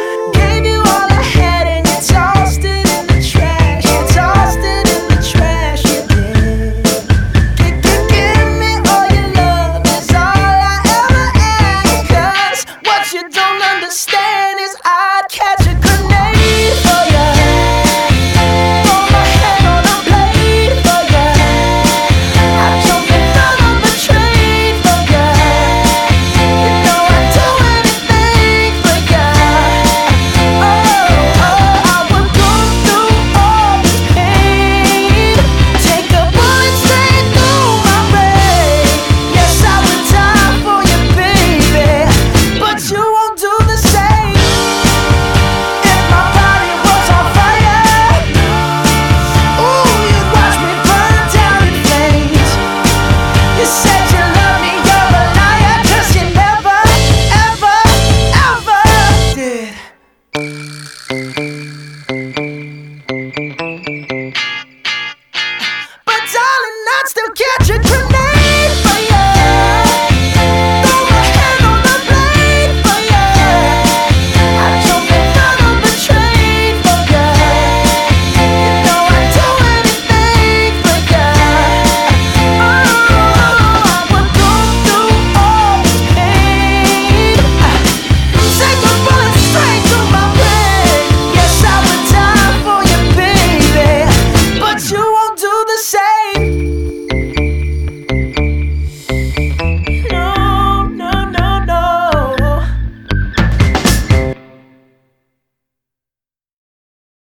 Gave you all I had and you tossed it in the trash. You tossed it in the trash, you did. Give me all your love is all I ever ask. 'Cause what you don't understand is I'd catch a grenade for ya. Throw my head on a blade for ya. I'd jump in front of a train for ya. You know I'd do anything for ya. Oh, I would go through all this pain. Take a bullet straight through my brain. Yes, I would die for you, baby, but you won't do the same. If my body was on fire, ooh, you'd watch me burn down in flames. You said you love me, you're a liar, 'cause you never, ever, ever did.